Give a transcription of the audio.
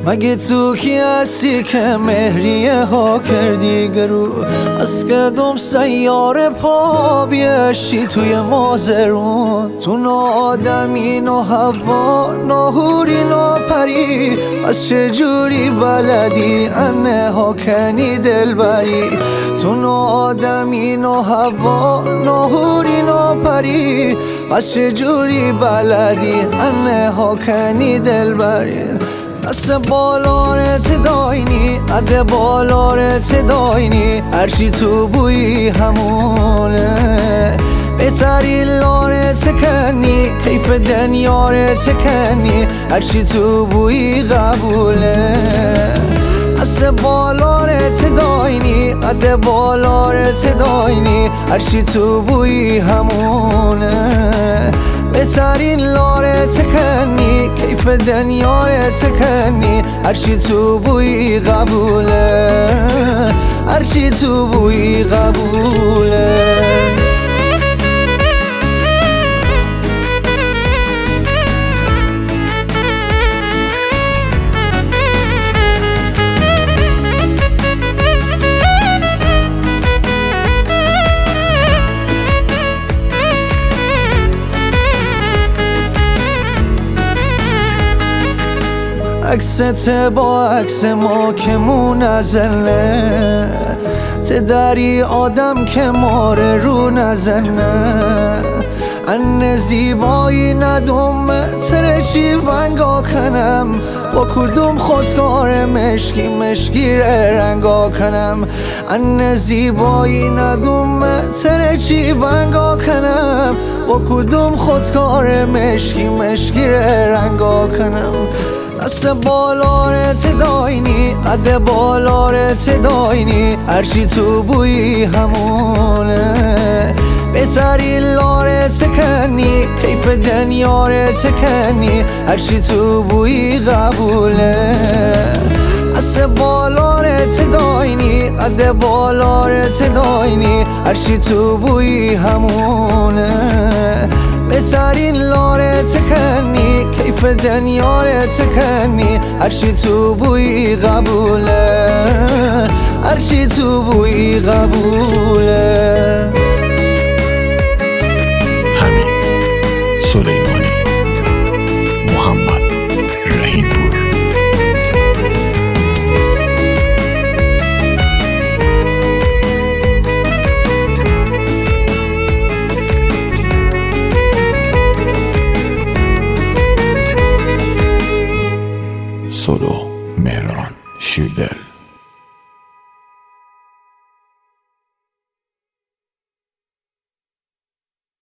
مگه تو کی هستی که مهریه ها کردی گرو؟ از کدوم سیاره پا بیشی توی مازرون؟ تو نه آدمی نه هوا نه هوری نه پری، از چجوری بلدی انه ها کنی دل بری؟ تو نه آدمی نه هوا نه هوری نه پری، از چجوری بلدی انه ها کنی دل بری؟ دست بالارت داینی عده بالارت داینی، هرچی تو بویی همونه. بهتری لارت کنی کیف دنیارت کنی، هرچی تو بویی قبوله. دست بالارت داینی عده بالارت داینی، هرچی تو بویی همونه. بهترین لارت کنی کیف دنیارت کنی، هرچی تو بویی قبوله، هرچی تو بویی قبوله. عکست با عکس ما که منزله، تدری آدم که ماره رو نزنه. ان زیبایی ندوم ترچی ونگا کنم، با کدوم خودکار مشکی مشکی رنگا کنم. ان زیبایی ندوم ترچی ونگا کنم، با کدوم خودکار مشکی مشکی رنگا کنم. دست بالارت داینی قد بالارت داینی، هرچی تو بویی همونه. بهتری لارت کنی کیف دنیارت کنی، هرچی تو بویی قبوله. دست بالارت داینی قد بالارت داینی، هرچی تو بویی همونه. بهترین لارت کنی کیف دنیارت کنی، هرچی تو بویی قبوله، هرچی تو بویی قبوله. حمید سلیمانی، محمد رحیمپور. Solo.